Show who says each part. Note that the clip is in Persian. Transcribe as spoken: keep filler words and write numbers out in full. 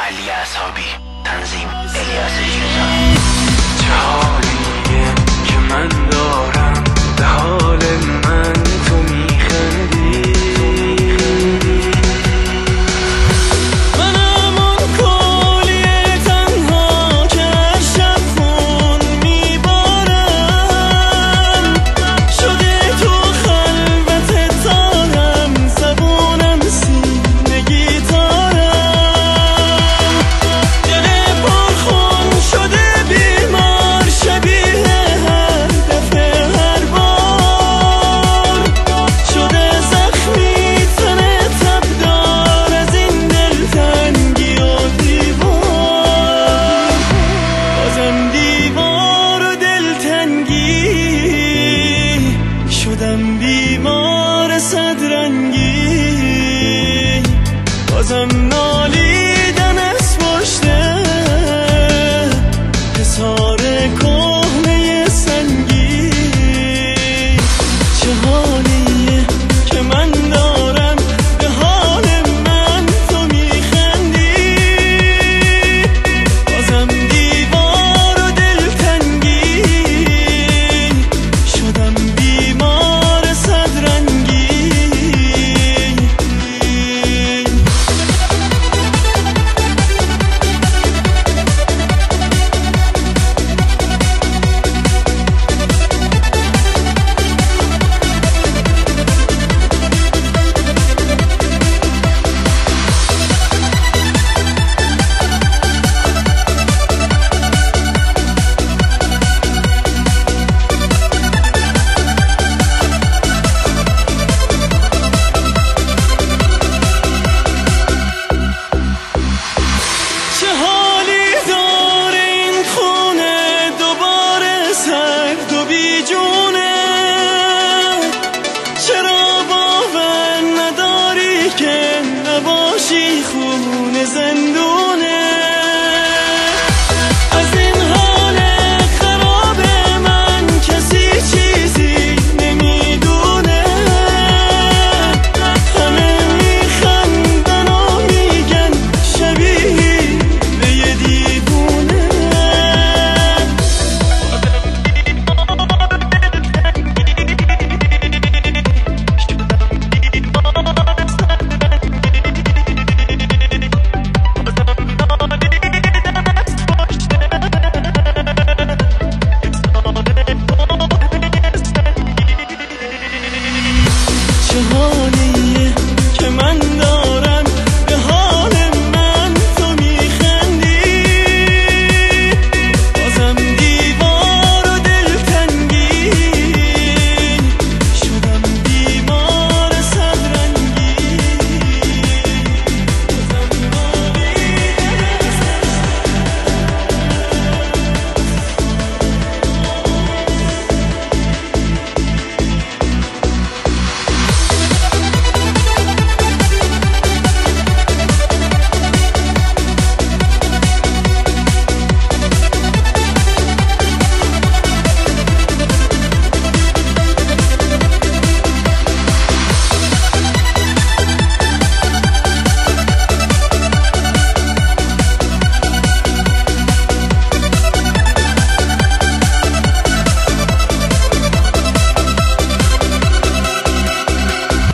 Speaker 1: علی اصحابی، تنظیم الیاس ژیرزانی. چه حالیه که من دارم، به حال من تو میخندی.
Speaker 2: بیمار صدرنگی، بازم نالیدن از پشته حصار کهنه سنگی. چه حالیه که من دارم، به حال من تو میخندی. بازم دیوار و دلتنگی، شدم بیمار خونه